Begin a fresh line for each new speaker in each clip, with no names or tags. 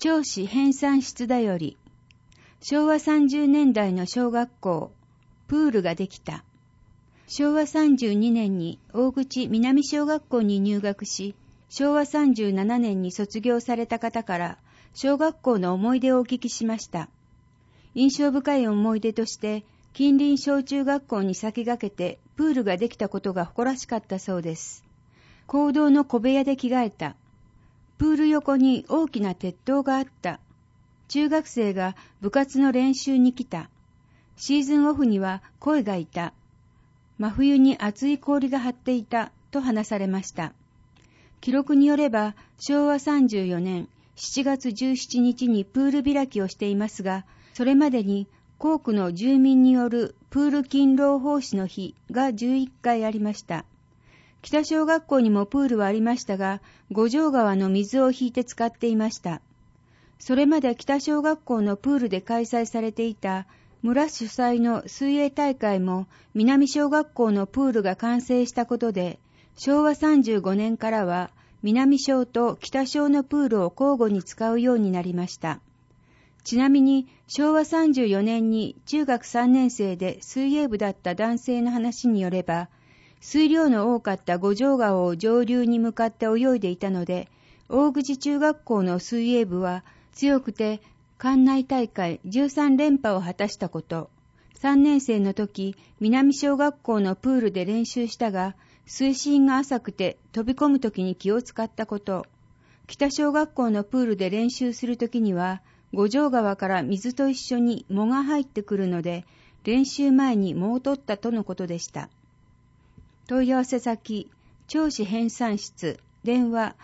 銚子編纂室だより、昭和30年代の小学校、プールができた。昭和32年に大口南小学校に入学し、昭和37年に卒業された方から小学校の思い出をお聞きしました。印象深い思い出として、近隣小中学校に先駆けてプールができたことが誇らしかったそうです。講堂の小部屋で着替えた。プール横に大きな鉄塔があった。中学生が部活の練習に来た。シーズンオフには鯉がいた。真冬に厚い氷が張っていたと話されました。記録によれば昭和34年7月17日にプール開きをしていますが、それまでに校区の住民によるプール勤労奉仕の日が11回ありました。北小学校にもプールはありましたが、五条川の水を引いて使っていました。それまで北小学校のプールで開催されていた村主催の水泳大会も南小学校のプールが完成したことで、昭和35年からは南小と北小のプールを交互に使うようになりました。ちなみに昭和34年に中学3年生で水泳部だった男性の話によれば、水量の多かった五条川を上流に向かって泳いでいたので、大口中学校の水泳部は強くて館内大会13連覇を果たしたこと、3年生の時、南小学校のプールで練習したが、水深が浅くて飛び込む時に気を使ったこと、北小学校のプールで練習する時には、五条川から水と一緒に藻が入ってくるので、練習前に藻を取ったとのことでした。問い合わせ先、銚子編纂室、電話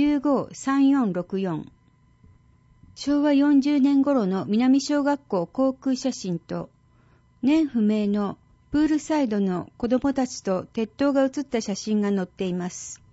953464。昭和40年頃の南小学校航空写真と、年不明のプールサイドの子供たちと鉄塔が写った写真が載っています。